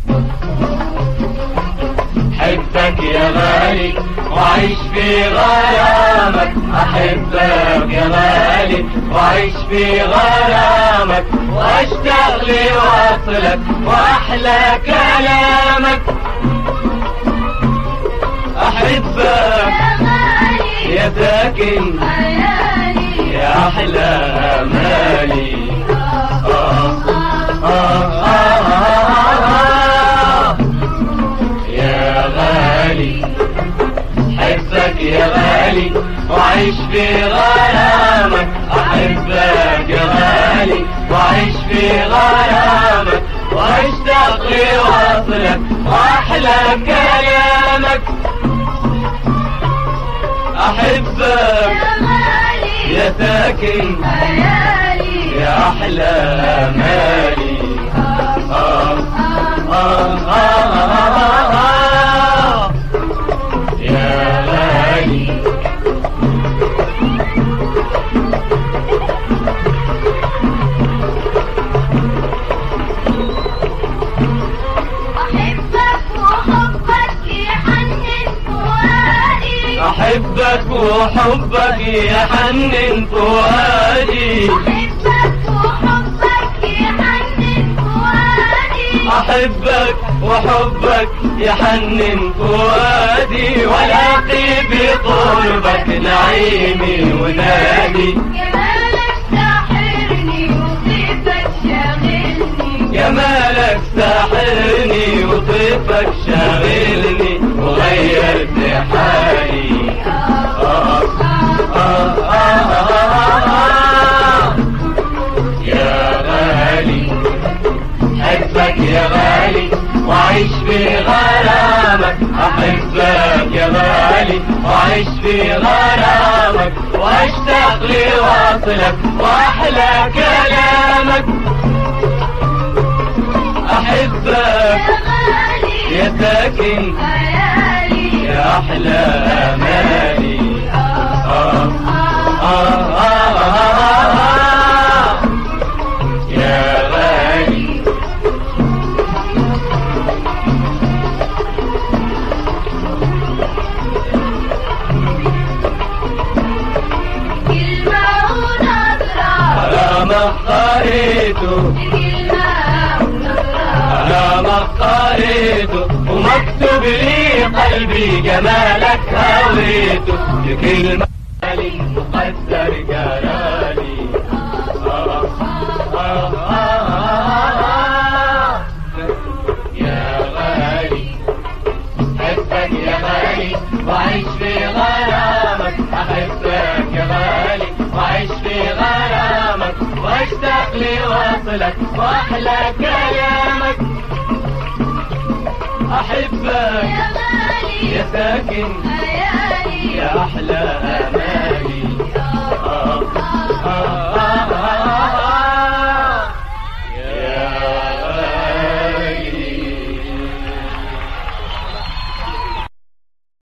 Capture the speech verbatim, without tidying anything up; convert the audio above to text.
أحبك يا غالي وعيش في غرامك، أحبك يا غالي وعيش في غرامك، واشتاق لوصلك وأحلى كلامك. أحبك يا ساكن يا أحلى أمالي. آه آه آه آه يا غالي أحبك يا غالي وعيش في غرامك، أحبك يا غالي وعيش في غرامك، واشتاق لوصلك وأحلى كلامك. أحبك يا ساكن يا أحلى أمالي. آه آه آه آه آه يا غالي. أحبك وحبك يحنن فؤادي، أحبك وحبك يحنن فؤادي، أحبك وحبك يحنن فؤادي، ولاقي بقربك نعيمي ونادي. جمالك ساحرني وطيفك شاغلني، جمالك ساحرني وطيفك شاغلني، وغيرت حالي. آه آه آه آه آه يا غالي أحبك يا غالي وعيش في غرامك، أحبك يا غالي وعيش في غرامك، واشتاق لوصلك وأحلى كلامك. أحبك يا ساكن يا أحلى أمالي. آه آه آه آه آه يا غالي. كلمة ونظرة على ما قريته، كلمة ونظرة على ما قريته، ومكتوب لي قلبي جمالك هويته، بكلمة مقدر جلالي. آه آه آه آه يا غالي أحبك يا غالي وعيش في غرامك، أحبك يا غالي وعيش في غرامك، واشتاق لوصلك وأحلى كلامك. أحبك يا غالي يا ساكن خيالي يا أحلى أمالي.